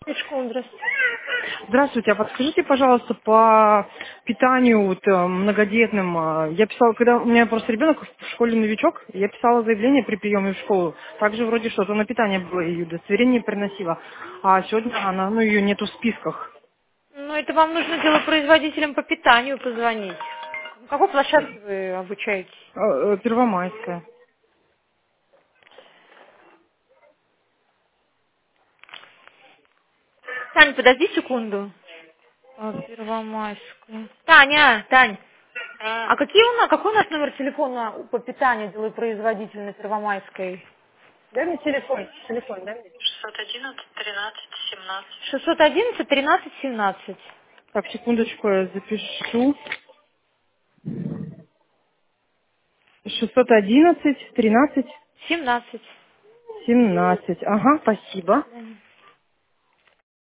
Пешком, здравствуйте. Здравствуйте, а подскажите, пожалуйста, по питанию вот, многодетным. Я писала, когда у меня просто ребенок в школе новичок, я писала заявление при приеме в школу. Также вроде что-то на питание было, ее удостоверение приносила. А сегодня она, ее нету в списках. Ну, это вам нужно делопроизводителям по питанию позвонить. В какой площадке вы обучаетесь? Первомайская. Таня, подожди секунду. Первомайская. Таня, Тань, а какой у нас номер телефона по питанию делопроизводителя на Первомайской? Дай мне телефон дай мне. 611 13 17. Так, секундочку, я запишу. 611 13 17. 17. Ага, спасибо.